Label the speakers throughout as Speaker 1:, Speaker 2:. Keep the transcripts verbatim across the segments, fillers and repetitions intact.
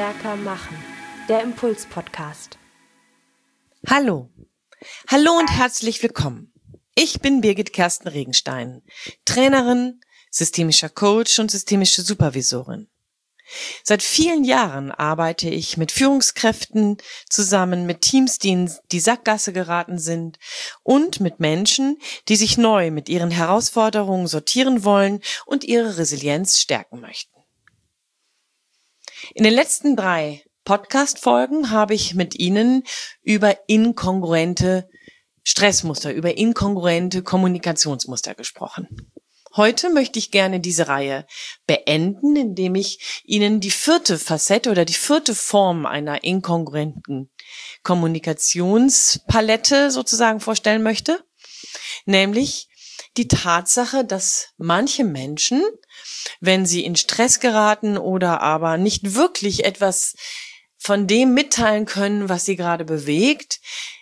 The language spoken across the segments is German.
Speaker 1: stärker machen. Der Impuls-Podcast.
Speaker 2: Hallo. Hallo und herzlich willkommen. Ich bin Birgit Kersten Regenstein, Trainerin, systemischer Coach und systemische Supervisorin. Seit vielen Jahren arbeite ich mit Führungskräften zusammen, mit Teams, die in die Sackgasse geraten sind und mit Menschen, die sich neu mit ihren Herausforderungen sortieren wollen und ihre Resilienz stärken möchten. In den letzten drei Podcast-Folgen habe ich mit Ihnen über inkongruente Stressmuster, über inkongruente Kommunikationsmuster gesprochen. Heute möchte ich gerne diese Reihe beenden, indem ich Ihnen die vierte Facette oder die vierte Form einer inkongruenten Kommunikationspalette sozusagen vorstellen möchte, nämlich die Tatsache, dass manche Menschen, wenn sie in Stress geraten oder aber nicht wirklich etwas von dem mitteilen können, was sie gerade bewegt,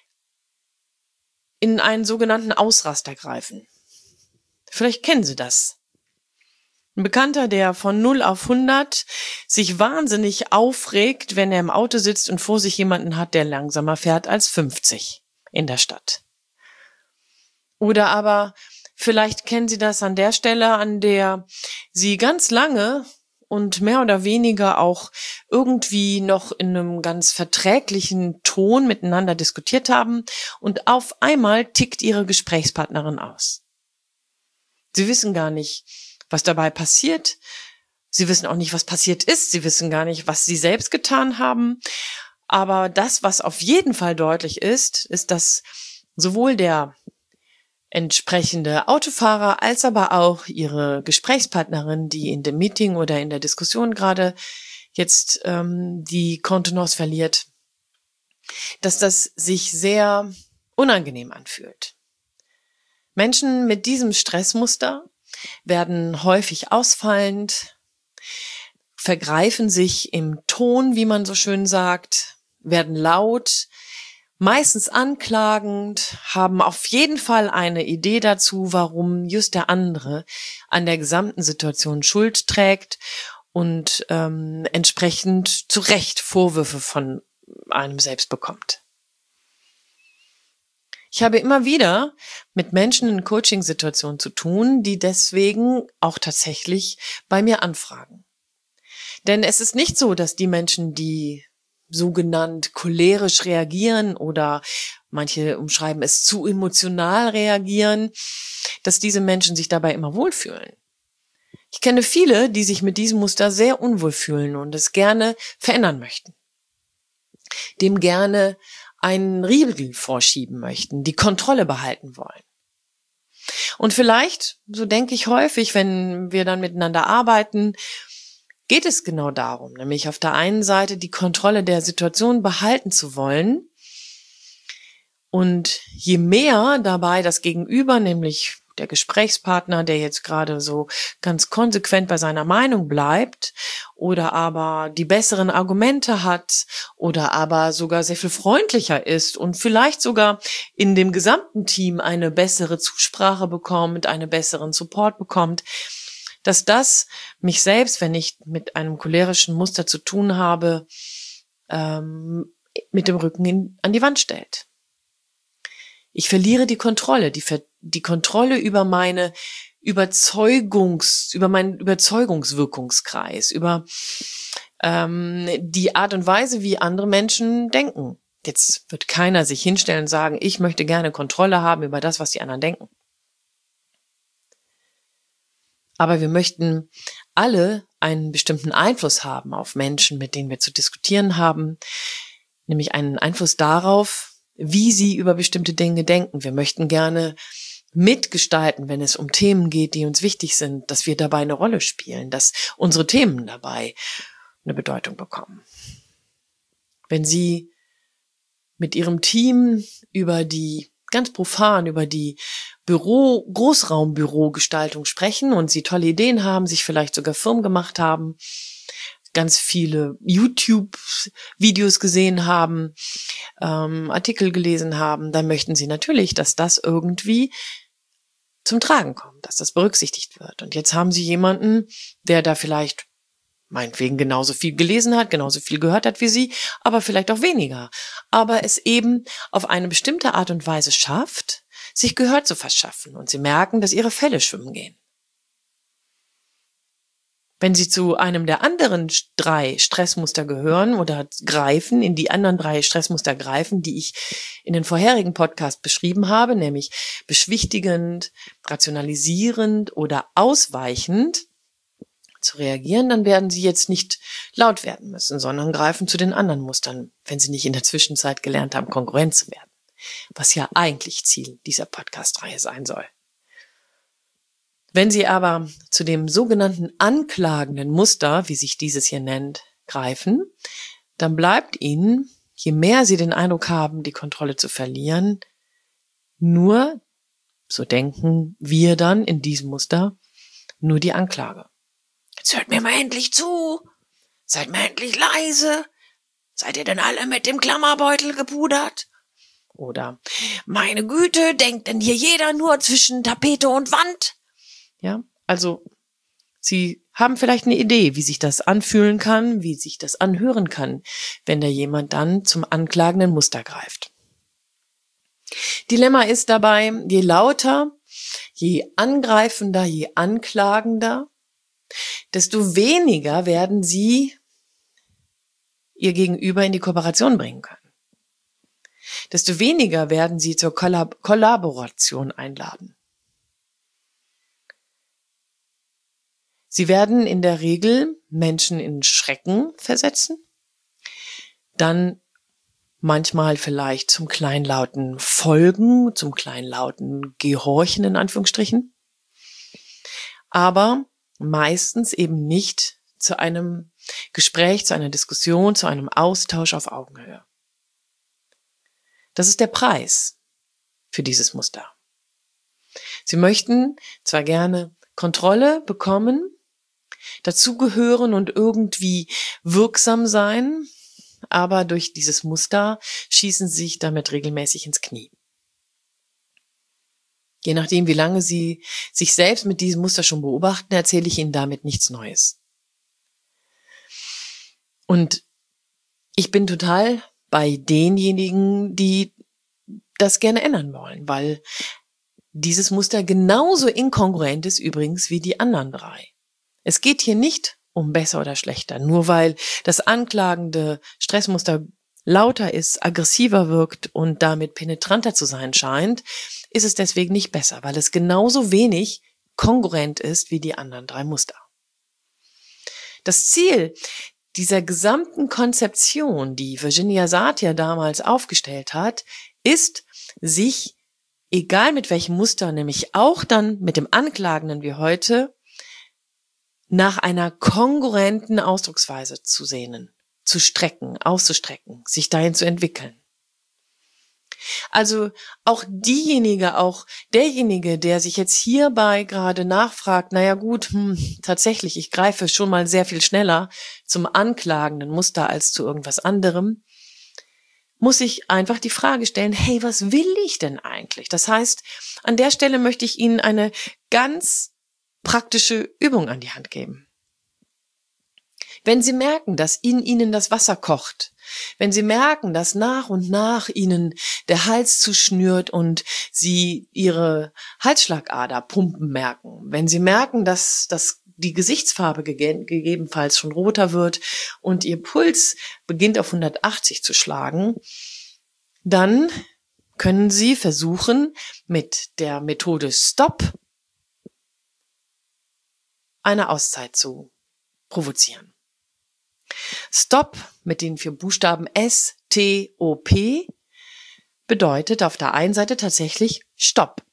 Speaker 2: in einen sogenannten Ausraster greifen. Vielleicht kennen Sie das. Ein Bekannter, der von null auf hundert sich wahnsinnig aufregt, wenn er im Auto sitzt und vor sich jemanden hat, der langsamer fährt als fünfzig in der Stadt. Oder aber vielleicht kennen Sie das an der Stelle, an der Sie ganz lange und mehr oder weniger auch irgendwie noch in einem ganz verträglichen Ton miteinander diskutiert haben und auf einmal tickt Ihre Gesprächspartnerin aus. Sie wissen gar nicht, was dabei passiert. Sie wissen auch nicht, was passiert ist. Sie wissen gar nicht, was Sie selbst getan haben. Aber das, was auf jeden Fall deutlich ist, ist, dass sowohl der entsprechende Autofahrer als aber auch Ihre Gesprächspartnerin, die in dem Meeting oder in der Diskussion gerade jetzt ähm, die Kontenance verliert, dass das sich sehr unangenehm anfühlt. Menschen mit diesem Stressmuster werden häufig ausfallend, vergreifen sich im Ton, wie man so schön sagt, werden laut, meistens anklagend, haben auf jeden Fall eine Idee dazu, warum just der andere an der gesamten Situation Schuld trägt und ähm, entsprechend zu Recht Vorwürfe von einem selbst bekommt. Ich habe immer wieder mit Menschen in Coaching-Situationen zu tun, die deswegen auch tatsächlich bei mir anfragen. Denn es ist nicht so, dass die Menschen, die sogenannt cholerisch reagieren oder manche umschreiben es zu emotional reagieren, dass diese Menschen sich dabei immer wohlfühlen. Ich kenne viele, die sich mit diesem Muster sehr unwohl fühlen und es gerne verändern möchten. Dem gerne einen Riegel vorschieben möchten, die Kontrolle behalten wollen. Und vielleicht, so denke ich häufig, wenn wir dann miteinander arbeiten, geht es genau darum, nämlich auf der einen Seite die Kontrolle der Situation behalten zu wollen und je mehr dabei das Gegenüber, nämlich der Gesprächspartner, der jetzt gerade so ganz konsequent bei seiner Meinung bleibt oder aber die besseren Argumente hat oder aber sogar sehr viel freundlicher ist und vielleicht sogar in dem gesamten Team eine bessere Zusprache bekommt, einen besseren Support bekommt, dass das mich selbst, wenn ich mit einem cholerischen Muster zu tun habe, ähm, mit dem Rücken in, an die Wand stellt. Ich verliere die Kontrolle, die, die Kontrolle über meine Überzeugungs, über meinen Überzeugungswirkungskreis, über ähm, die Art und Weise, wie andere Menschen denken. Jetzt wird keiner sich hinstellen und sagen, ich möchte gerne Kontrolle haben über das, was die anderen denken. Aber wir möchten alle einen bestimmten Einfluss haben auf Menschen, mit denen wir zu diskutieren haben, nämlich einen Einfluss darauf, wie sie über bestimmte Dinge denken. Wir möchten gerne mitgestalten, wenn es um Themen geht, die uns wichtig sind, dass wir dabei eine Rolle spielen, dass unsere Themen dabei eine Bedeutung bekommen. Wenn Sie mit Ihrem Team über die, ganz profan, über die Büro, Großraumbürogestaltung sprechen und Sie tolle Ideen haben, sich vielleicht sogar Firmen gemacht haben, ganz viele YouTube-Videos gesehen haben, ähm, Artikel gelesen haben, dann möchten Sie natürlich, dass das irgendwie zum Tragen kommt, dass das berücksichtigt wird. Und jetzt haben Sie jemanden, der da vielleicht meinetwegen genauso viel gelesen hat, genauso viel gehört hat wie Sie, aber vielleicht auch weniger. Aber es eben auf eine bestimmte Art und Weise schafft, sich Gehör zu verschaffen. Und Sie merken, dass Ihre Fälle schwimmen gehen. Wenn Sie zu einem der anderen drei Stressmuster gehören oder greifen, in die anderen drei Stressmuster greifen, die ich in den vorherigen Podcast beschrieben habe, nämlich beschwichtigend, rationalisierend oder ausweichend zu reagieren, dann werden Sie jetzt nicht laut werden müssen, sondern greifen zu den anderen Mustern, wenn Sie nicht in der Zwischenzeit gelernt haben, kongruent zu werden, was ja eigentlich Ziel dieser Podcast-Reihe sein soll. Wenn Sie aber zu dem sogenannten anklagenden Muster, wie sich dieses hier nennt, greifen, dann bleibt Ihnen, je mehr Sie den Eindruck haben, die Kontrolle zu verlieren, nur, so denken wir dann in diesem Muster, nur die Anklage. Jetzt hört mir mal endlich zu, seid mal endlich leise, seid ihr denn alle mit dem Klammerbeutel gepudert? Oder, meine Güte, denkt denn hier jeder nur zwischen Tapete und Wand? Ja, also Sie haben vielleicht eine Idee, wie sich das anfühlen kann, wie sich das anhören kann, wenn da jemand dann zum anklagenden Muster greift. Dilemma ist dabei, je lauter, je angreifender, je anklagender, desto weniger werden Sie Ihr Gegenüber in die Kooperation bringen können. Desto weniger werden Sie zur Kollab- Kollaboration einladen. Sie werden in der Regel Menschen in Schrecken versetzen, dann manchmal vielleicht zum kleinlauten Folgen, zum kleinlauten Gehorchen in Anführungsstrichen, aber meistens eben nicht zu einem Gespräch, zu einer Diskussion, zu einem Austausch auf Augenhöhe. Das ist der Preis für dieses Muster. Sie möchten zwar gerne Kontrolle bekommen, dazugehören und irgendwie wirksam sein, aber durch dieses Muster schießen sie sich damit regelmäßig ins Knie. Je nachdem, wie lange Sie sich selbst mit diesem Muster schon beobachten, erzähle ich Ihnen damit nichts Neues. Und ich bin total bei denjenigen, die das gerne ändern wollen, weil dieses Muster genauso inkongruent ist übrigens wie die anderen drei. Es geht hier nicht um besser oder schlechter, nur weil das anklagende Stressmuster lauter ist, aggressiver wirkt und damit penetranter zu sein scheint, ist es deswegen nicht besser, weil es genauso wenig kongruent ist wie die anderen drei Muster. Das Ziel dieser gesamten Konzeption, die Virginia Satir damals aufgestellt hat, ist, sich, egal mit welchem Muster, nämlich auch dann mit dem Anklagenden wie heute, nach einer kongruenten Ausdrucksweise zu sehnen, zu strecken, auszustrecken, sich dahin zu entwickeln. Also auch diejenige, auch derjenige, der sich jetzt hierbei gerade nachfragt, naja gut, hm, tatsächlich, ich greife schon mal sehr viel schneller zum anklagenden Muster als zu irgendwas anderem, muss ich einfach die Frage stellen, hey, was will ich denn eigentlich? Das heißt, an der Stelle möchte ich Ihnen eine ganz praktische Übung an die Hand geben. Wenn Sie merken, dass in Ihnen das Wasser kocht, wenn Sie merken, dass nach und nach Ihnen der Hals zuschnürt und Sie Ihre Halsschlagader pumpen merken, wenn Sie merken, dass das die Gesichtsfarbe gege- gegebenenfalls schon roter wird und Ihr Puls beginnt auf hundertachtzig zu schlagen, dann können Sie versuchen, mit der Methode Stop eine Auszeit zu provozieren. Stop mit den vier Buchstaben S T O P bedeutet auf der einen Seite tatsächlich Stopp.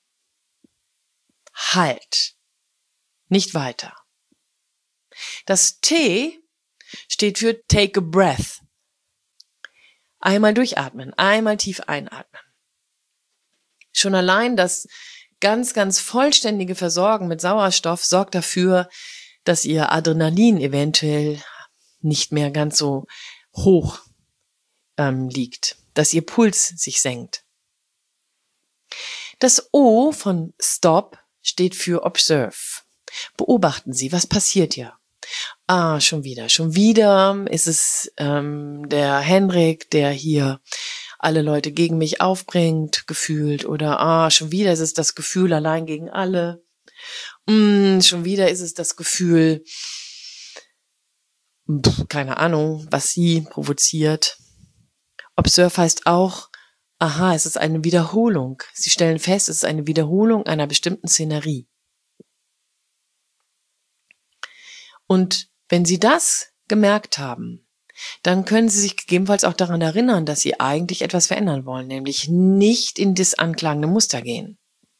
Speaker 2: Halt. Nicht weiter. Das T steht für Take a Breath. Einmal durchatmen, einmal tief einatmen. Schon allein das ganz, ganz vollständige Versorgen mit Sauerstoff sorgt dafür, dass Ihr Adrenalin eventuell nicht mehr ganz so hoch ähm, liegt, dass Ihr Puls sich senkt. Das O von Stop steht für Observe. Beobachten Sie, was passiert hier. Ah, schon wieder, schon wieder ist es ähm, der Henrik, der hier alle Leute gegen mich aufbringt, gefühlt. Oder ah, schon wieder ist es das Gefühl allein gegen alle. Mm, schon wieder ist es das Gefühl, pf, keine Ahnung, was sie provoziert. Observe heißt auch, aha, es ist eine Wiederholung. Sie stellen fest, es ist eine Wiederholung einer bestimmten Szenerie. Und wenn Sie das gemerkt haben, dann können Sie sich gegebenenfalls auch daran erinnern, dass Sie eigentlich etwas verändern wollen, nämlich nicht in das anklagende Muster gehen.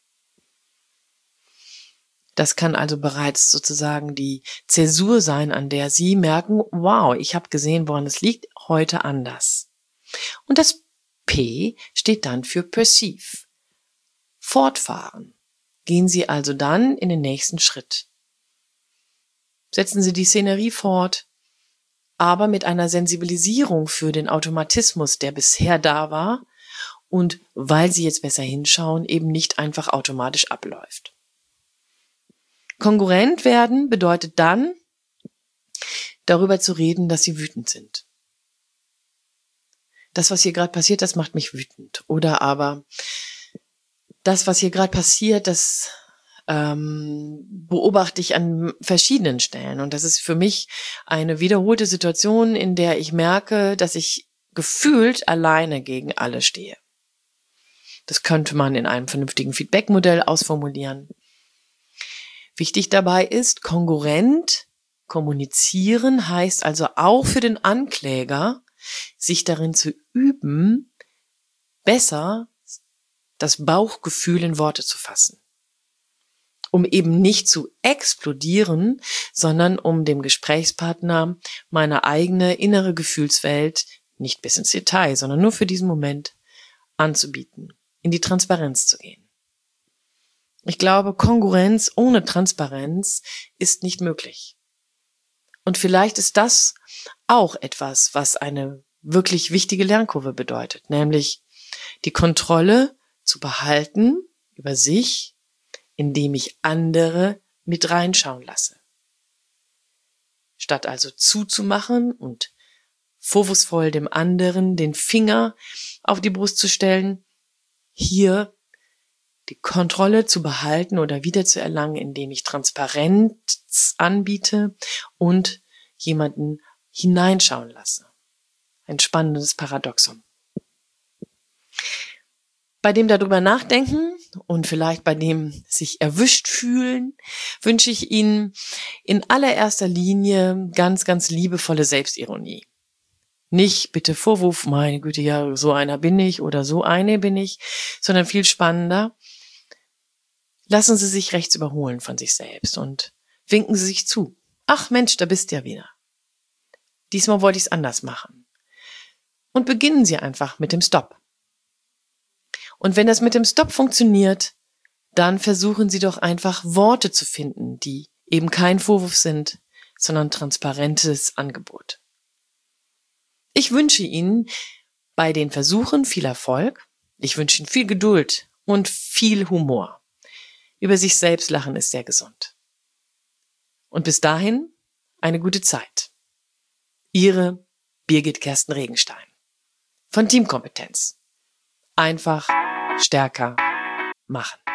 Speaker 2: Das kann also bereits sozusagen die Zäsur sein, an der Sie merken, wow, ich habe gesehen, woran es liegt, heute anders. Und das P steht dann für Perceive. Fortfahren. Gehen Sie also dann in den nächsten Schritt. Setzen Sie die Szenerie fort, aber mit einer Sensibilisierung für den Automatismus, der bisher da war und weil Sie jetzt besser hinschauen, eben nicht einfach automatisch abläuft. Kongruent werden bedeutet dann, darüber zu reden, dass Sie wütend sind. Das, was hier gerade passiert, das macht mich wütend. Oder aber das, was hier gerade passiert, das ähm, beobachte ich an verschiedenen Stellen. Und das ist für mich eine wiederholte Situation, in der ich merke, dass ich gefühlt alleine gegen alle stehe. Das könnte man in einem vernünftigen Feedback-Modell ausformulieren. Wichtig dabei ist, kongruent kommunizieren heißt also auch für den Ankläger, sich darin zu üben, besser das Bauchgefühl in Worte zu fassen. Um eben nicht zu explodieren, sondern um dem Gesprächspartner meine eigene innere Gefühlswelt nicht bis ins Detail, sondern nur für diesen Moment anzubieten, in die Transparenz zu gehen. Ich glaube, Kongruenz ohne Transparenz ist nicht möglich. Und vielleicht ist das auch etwas, was eine wirklich wichtige Lernkurve bedeutet, nämlich die Kontrolle zu behalten über sich, indem ich andere mit reinschauen lasse. Statt also zuzumachen und vorwurfsvoll dem anderen den Finger auf die Brust zu stellen, hier die Kontrolle zu behalten oder wiederzuerlangen, indem ich Transparenz anbiete und jemanden hineinschauen lasse. Ein spannendes Paradoxon. Bei dem darüber nachdenken und vielleicht bei dem sich erwischt fühlen, wünsche ich Ihnen in allererster Linie ganz, ganz liebevolle Selbstironie. Nicht bitte Vorwurf, meine Güte, ja, so einer bin ich oder so eine bin ich, sondern viel spannender. Lassen Sie sich rechts überholen von sich selbst und winken Sie sich zu. Ach Mensch, da bist du ja wieder. Diesmal wollte ich es anders machen. Und beginnen Sie einfach mit dem Stopp. Und wenn das mit dem Stopp funktioniert, dann versuchen Sie doch einfach Worte zu finden, die eben kein Vorwurf sind, sondern transparentes Angebot. Ich wünsche Ihnen bei den Versuchen viel Erfolg. Ich wünsche Ihnen viel Geduld und viel Humor. Über sich selbst lachen ist sehr gesund. Und bis dahin eine gute Zeit. Ihre Birgit Kersten Regenstein von Teamkompetenz. Einfach stärker machen.